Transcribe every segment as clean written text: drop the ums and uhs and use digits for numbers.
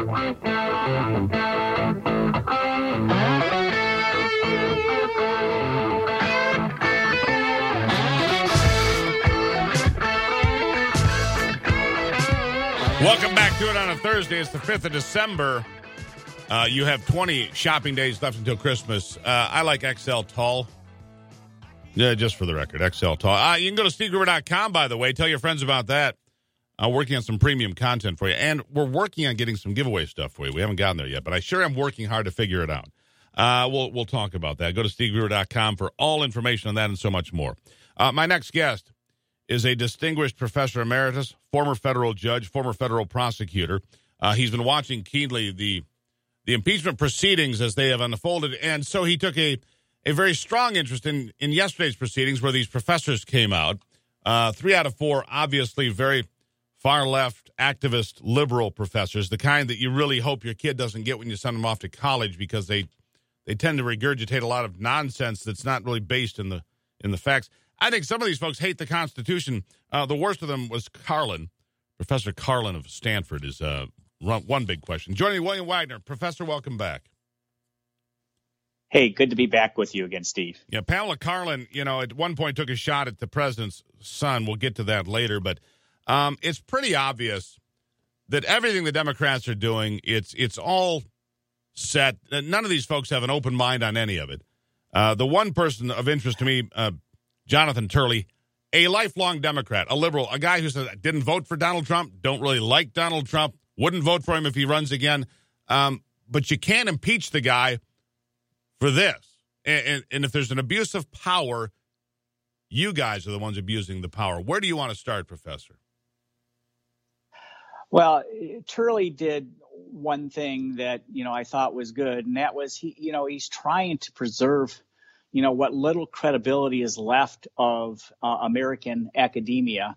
Welcome back to it on a Thursday. It's the 5th of December. You have 20 shopping days left until Christmas. I like XL Tall. Yeah, just for the record, XL Tall. You can go to SteveGruber.com, by the way. Tell your friends about that. Working on some premium content for you. And we're working on getting some giveaway stuff for you. We haven't gotten there yet, but I sure am working hard to figure it out. We'll talk about that. Go to SteveGruber.com for all information on that and so much more. My next guest is a distinguished professor emeritus, former federal judge, former federal prosecutor. He's been watching keenly the impeachment proceedings as they have unfolded, and so he took a very strong interest in yesterday's proceedings where these professors came out. 3 out of 4, obviously very far-left, activist, liberal professors, the kind that you really hope your kid doesn't get when you send them off to college because they tend to regurgitate a lot of nonsense that's not really based in the facts. I think some of these folks hate the Constitution. The worst of them was Carlin. Professor Carlin of Stanford is one big question. Joining me, William Wagner. Professor, welcome back. Hey, good to be back with you again, Steve. Yeah, Pamela Carlin, at one point took a shot at the president's son. We'll get to that later, but it's pretty obvious that everything the Democrats are doing, it's all set. None of these folks have an open mind on any of it. The one person of interest to me, Jonathan Turley, a lifelong Democrat, a liberal, a guy who says, didn't vote for Donald Trump, don't really like Donald Trump, wouldn't vote for him if he runs again. But you can't impeach the guy for this. And if there's an abuse of power, you guys are the ones abusing the power. Where do you want to start, Professor? Well, Turley did one thing that, I thought was good, and that was he's trying to preserve what little credibility is left of American academia.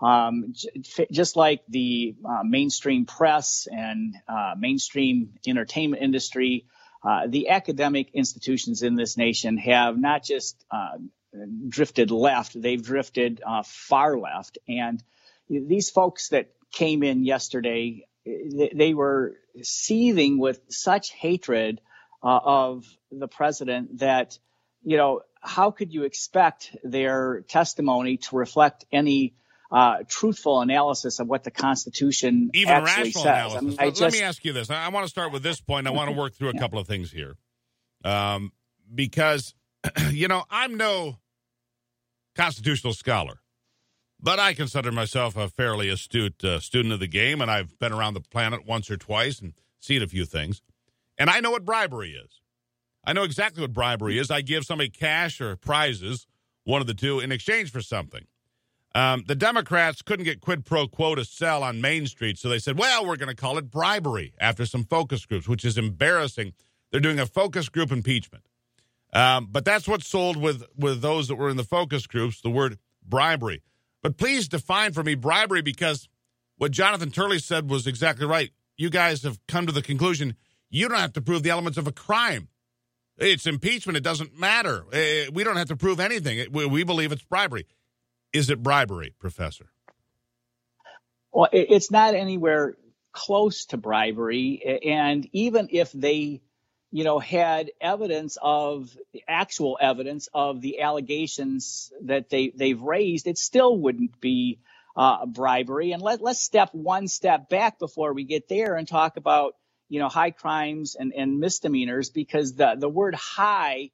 Just like the mainstream press and mainstream entertainment industry, the academic institutions in this nation have not just drifted left, they've drifted far left. And these folks that came in yesterday, they were seething with such hatred of the president that how could you expect their testimony to reflect any truthful analysis of what the Constitution even actually rational says? analysis. Let me ask you this. I want to start with this point. I want to work through a couple of things here. Because, I'm no constitutional scholar, but I consider myself a fairly astute student of the game, and I've been around the planet once or twice and seen a few things. And I know what bribery is. I know exactly what bribery is. I give somebody cash or prizes, one of the two, in exchange for something. The Democrats couldn't get quid pro quo to sell on Main Street, so they said, well, we're going to call it bribery after some focus groups, which is embarrassing. They're doing a focus group impeachment. But that's what sold with those that were in the focus groups, the word bribery. But please define for me bribery, because what Jonathan Turley said was exactly right. You guys have come to the conclusion you don't have to prove the elements of a crime. It's impeachment. It doesn't matter. We don't have to prove anything. We believe it's bribery. Is it bribery, Professor? Well, it's not anywhere close to bribery. And even if they, had actual evidence of the allegations that they've raised, it still wouldn't be bribery. And let's step one step back before we get there and talk about high crimes and misdemeanors, because the word high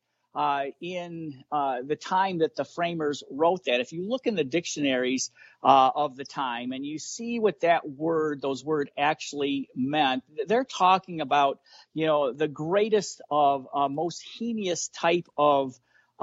in the time that the framers wrote that, if you look in the dictionaries of the time and you see what those words actually meant, they're talking about, the greatest of most heinous type of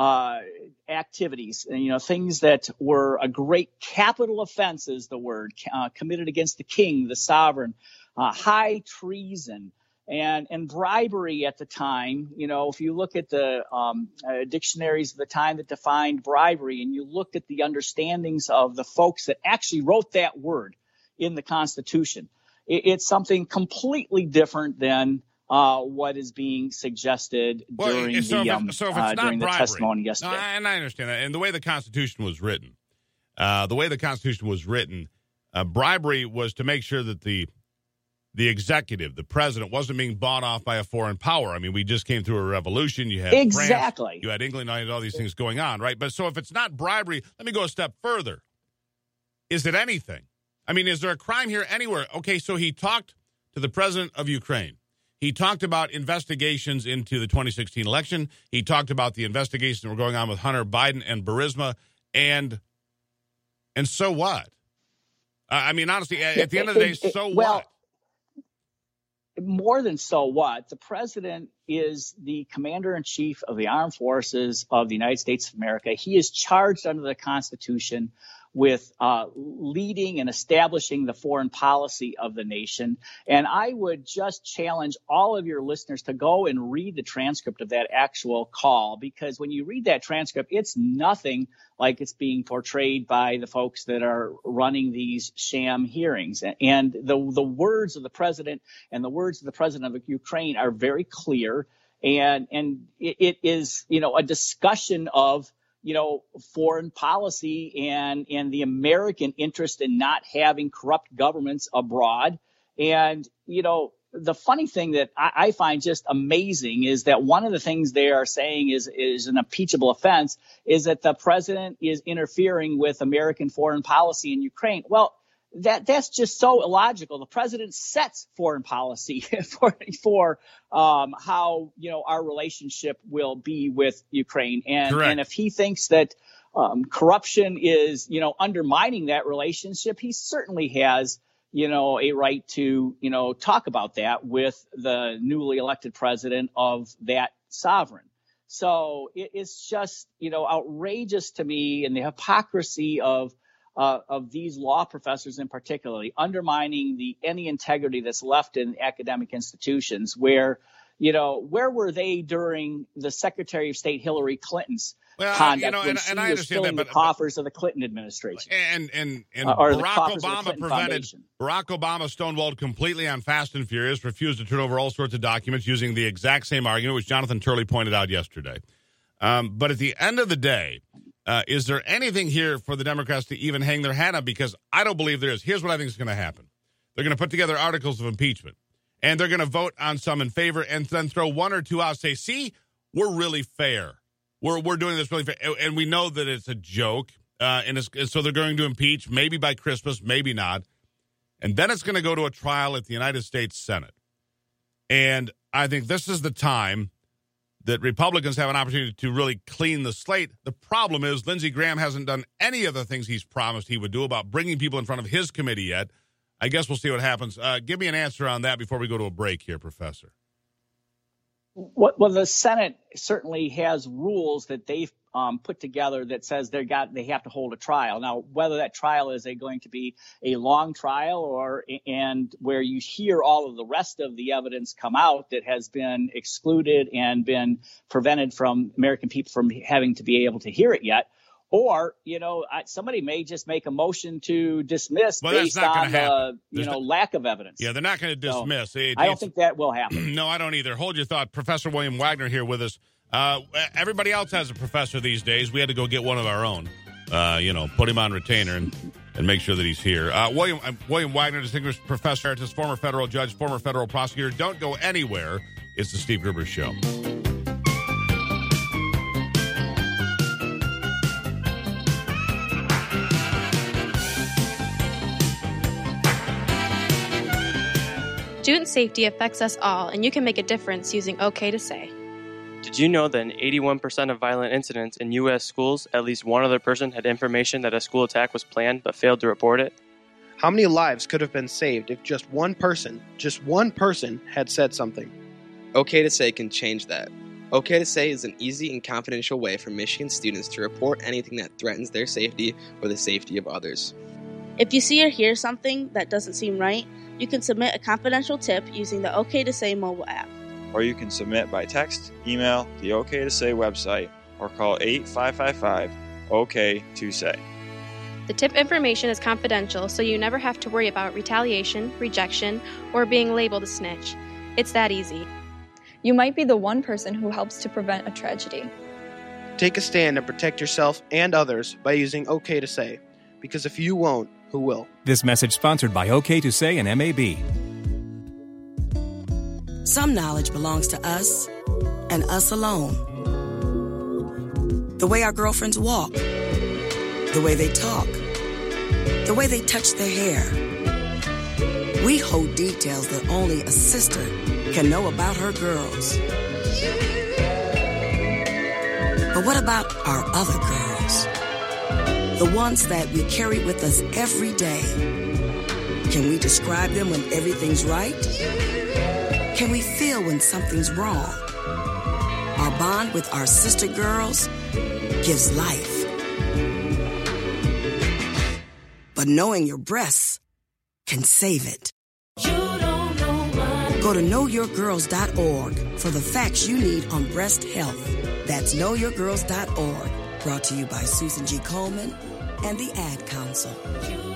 activities, things that were a great capital offense is the word, committed against the king, the sovereign, high treason, and bribery at the time. If you look at the dictionaries of the time that defined bribery, and you looked at the understandings of the folks that actually wrote that word in the Constitution, it's something completely different than what is being suggested during the testimony yesterday. No, and I understand that. And the way the Constitution was written, bribery was to make sure that the the executive, the president, wasn't being bought off by a foreign power. I mean, we just came through a revolution. You had exactly. France, you had England, you had all these things going on, right? But so if it's not bribery, let me go a step further. Is it anything? I mean, is there a crime here anywhere? Okay, so he talked to the president of Ukraine. He talked about investigations into the 2016 election. He talked about the investigations that were going on with Hunter Biden and Burisma. And so what? I mean, honestly, at the end of the day, so what? More than so what, the president is the commander-in-chief of the armed forces of the United States of America. He is charged under the Constitution with leading and establishing the foreign policy of the nation. And I would just challenge all of your listeners to go and read the transcript of that actual call, because when you read that transcript, it's nothing like it's being portrayed by the folks that are running these sham hearings. And the words of the president and the words of the president of Ukraine are very clear. And it is, a discussion of foreign policy and the American interest in not having corrupt governments abroad. And, the funny thing that I find just amazing is that one of the things they are saying is an impeachable offense is that the president is interfering with American foreign policy in Ukraine. Well, that's just so illogical. The president sets foreign policy for how our relationship will be with Ukraine, and if he thinks that corruption is undermining that relationship, he certainly has a right to talk about that with the newly elected president of that sovereign. So it's just outrageous to me, and the hypocrisy of these law professors in particular, undermining any integrity that's left in academic institutions where were they during the Secretary of State Hillary Clinton's conduct when she was filling the coffers of the Clinton administration? And Barack Obama stonewalled completely on Fast and Furious, refused to turn over all sorts of documents using the exact same argument, which Jonathan Turley pointed out yesterday. But at the end of the day, is there anything here for the Democrats to even hang their hat on? Because I don't believe there is. Here's what I think is going to happen. They're going to put together articles of impeachment, and they're going to vote on some in favor and then throw one or two out, say, see, we're really fair. We're doing this really fair. And we know that it's a joke, and so they're going to impeach, maybe by Christmas, maybe not. And then it's going to go to a trial at the United States Senate. And I think this is the time that Republicans have an opportunity to really clean the slate. The problem is Lindsey Graham hasn't done any of the things he's promised he would do about bringing people in front of his committee yet. I guess we'll see what happens. Give me an answer on that before we go to a break here, Professor. Well, the Senate certainly has rules that they've put together that says they have to hold a trial. Now, whether that trial is going to be a long trial and where you hear all of the rest of the evidence come out that has been excluded and been prevented from American people from having to be able to hear it yet, or, somebody may just make a motion to dismiss based on the, lack of evidence. Yeah, they're not going to dismiss. So, I don't think that will happen. No, I don't either. Hold your thought. Professor William Wagner here with us. Everybody else has a professor these days. We had to go get one of our own, put him on retainer and make sure that he's here. William Wagner, distinguished professor, emeritus, former federal judge, former federal prosecutor. Don't go anywhere. It's the Steve Gruber Show. Student safety affects us all, and you can make a difference using OK to Say. Did you know that in 81% of violent incidents in U.S. schools, at least one other person had information that a school attack was planned but failed to report it? How many lives could have been saved if just one person had said something? OK to Say can change that. OK to Say is an easy and confidential way for Michigan students to report anything that threatens their safety or the safety of others. If you see or hear something that doesn't seem right, you can submit a confidential tip using the OK to Say mobile app. Or you can submit by text, email, the OK to Say website, or call 855-OK-to-SAY. The tip information is confidential, so you never have to worry about retaliation, rejection, or being labeled a snitch. It's that easy. You might be the one person who helps to prevent a tragedy. Take a stand and protect yourself and others by using OK to Say. Because if you won't, who will? This message sponsored by OK to Say and MAB. Some knowledge belongs to us and us alone. The way our girlfriends walk, the way they talk, the way they touch their hair. We hold details that only a sister can know about her girls. But what about our other girls? The ones that we carry with us every day. Can we describe them when everything's right? Can we feel when something's wrong? Our bond with our sister girls gives life. But knowing your breasts can save it. Go to knowyourgirls.org for the facts you need on breast health. That's knowyourgirls.org. Brought to you by Susan G. Coleman and the Ad Council.